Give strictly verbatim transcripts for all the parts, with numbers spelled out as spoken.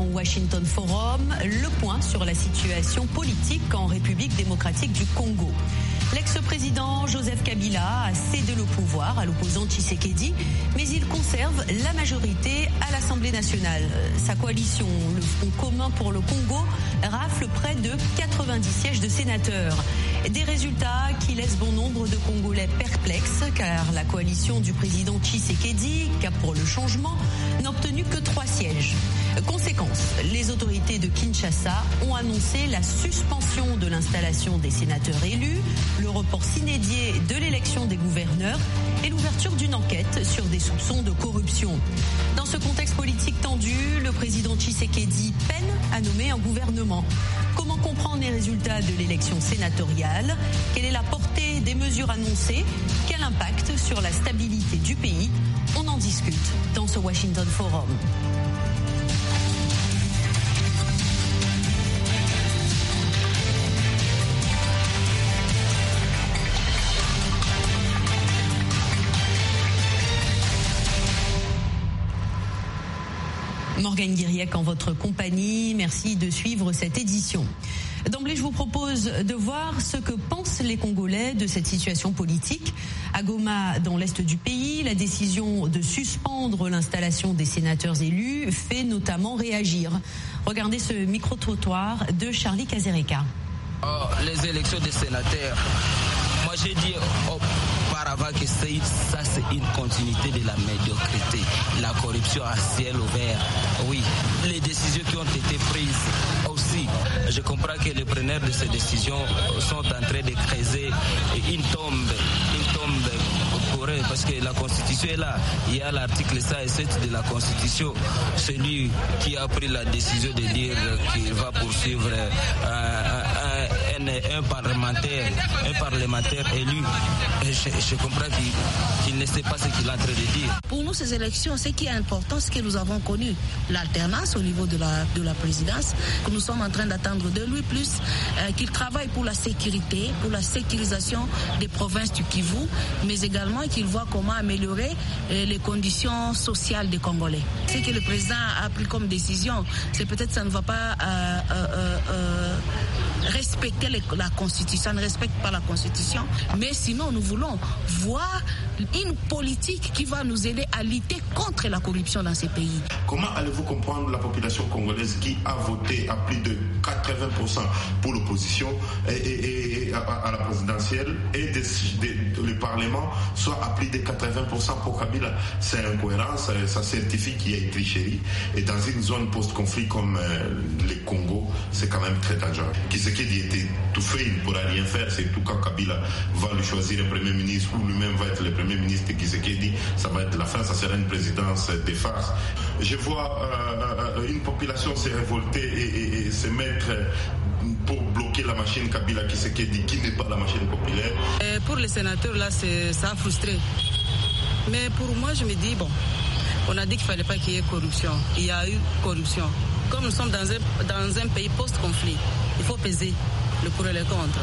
Washington Forum, le point sur la situation politique en République démocratique du Congo. L'ex-président Joseph Kabila a cédé le pouvoir à l'opposant Tshisekedi, mais il conserve la majorité à l'Assemblée nationale. Sa coalition, le Front commun pour le Congo, rafle près de quatre-vingt-dix sièges de sénateurs. Des résultats qui laissent bon nombre de Congolais perplexes, car la coalition du président Tshisekedi, Cap pour le changement, n'a obtenu que trois sièges. Conséquence, les autorités de Kinshasa ont annoncé la suspension de l'installation des sénateurs élus, le report sine-die de l'élection des gouverneurs et l'ouverture d'une enquête sur des soupçons de corruption. Dans ce contexte politique tendu, le président Tshisekedi peine à nommer un gouvernement. Comment comprendre les résultats de l'élection sénatoriale? Quelle est la portée des mesures annoncées? Quel impact sur la stabilité du pays? On en discute dans ce Washington Forum. Morgane Guiriec en votre compagnie, merci de suivre cette édition. D'emblée, je vous propose de voir ce que pensent les Congolais de cette situation politique. À Goma, dans l'est du pays, la décision de suspendre l'installation des sénateurs élus fait notamment réagir. Regardez ce micro-trottoir de Charlie Kazereka. Oh, les élections des sénateurs, moi j'ai dit auparavant que ça c'est une continuité de la médiocrité, la corruption à ciel ouvert. Oui, les décisions qui ont été prises aussi, je comprends que les preneurs de ces décisions sont en train de creuser une tombe, une tombe pour eux, parce que la Constitution est là. Il y a l'article cent sept de la Constitution, celui qui a pris la décision de dire qu'il va poursuivre euh, un, un, un parlementaire, un parlementaire élu. Je, je comprends qu'il, qu'il ne sait pas ce qu'il est en train de dire. Pour nous, ces élections, ce qui est important, c'est que nous avons connu l'alternance au niveau de la, de la présidence, que nous sommes en train d'attendre de lui, plus euh, qu'il travaille pour la sécurité, pour la sécurisation des provinces du Kivu, mais également qu'il voit comment améliorer euh, les conditions sociales des Congolais. Ce que le président a pris comme décision, c'est peut-être que ça ne va pas euh, euh, euh, respecter les, la Constitution, ne respecte pas la Constitution, mais sinon nous voulons voir une politique qui va nous aider à lutter contre la corruption dans ces pays. Comment allez-vous comprendre la population congolaise qui a voté à plus de quatre-vingts pour cent pour l'opposition et, et, et à, à la présidentielle et des, des, le Parlement soit à plus de quatre-vingts pour cent pour Kabila? C'est incohérent, ça, ça certifie qu'il y a une tricherie, et dans une zone post-conflit comme euh, le Congo, c'est quand même très dangereux. Tshisekedi était tout fait, il ne pourra rien faire, c'est tout quand Kabila va lui choisir un premier ministre ou lui-même va être le premier ministre de Tshisekedi, ça va être la fin, ça sera une présidence des farces. Je vois euh, une population se révolter et, et, et se mettre pour bloquer la machine Kabila Tshisekedi, qui n'est pas la machine populaire. Et pour les sénateurs, là, c'est, ça a frustré. Mais pour moi, je me dis, bon, on a dit qu'il ne fallait pas qu'il y ait corruption. Il y a eu corruption. Comme nous sommes dans un, dans un pays post-conflit, il faut peser le pour et le contre.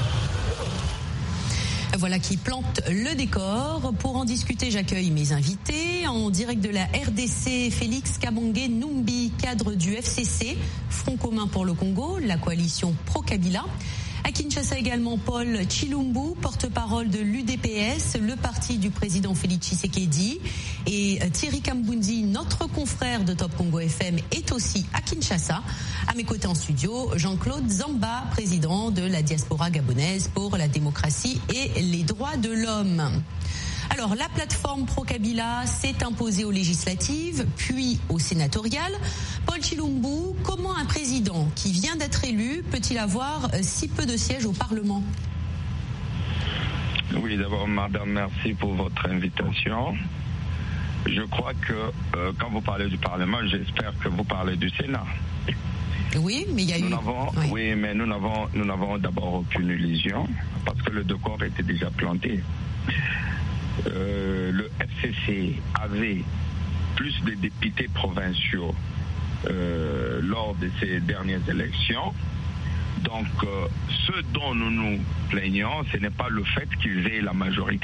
Voilà qui plante le décor. Pour en discuter, j'accueille mes invités. En direct de la R D C, Félix Kabangé Numbi, cadre du F C C, Front commun pour le Congo, la coalition pro-Kabila. À Kinshasa également, Paul Tshilumbu, porte-parole de l'U D P S, le parti du président Félix Tshisekedi. Et Thierry Kambundi, notre confrère de Top Congo F M, est aussi à Kinshasa. À mes côtés en studio, Jean-Claude Zamba, président de la diaspora gabonaise pour la démocratie et les droits de l'homme. Alors, la plateforme pro-Kabila s'est imposée aux législatives, puis aux sénatoriales. Paul Tshilumbu, comment un président qui vient d'être élu peut-il avoir si peu de sièges au Parlement? Oui, d'abord, madame, merci pour votre invitation. Je crois que euh, quand vous parlez du Parlement, j'espère que vous parlez du Sénat. Oui, mais il y a nous eu... N'avons, oui. oui, mais nous n'avons, nous n'avons d'abord aucune illusion, parce que le décor était déjà planté. Euh, le F C C avait plus de députés provinciaux euh, lors de ces dernières élections. Donc, euh, ce dont nous nous plaignons, ce n'est pas le fait qu'ils aient la majorité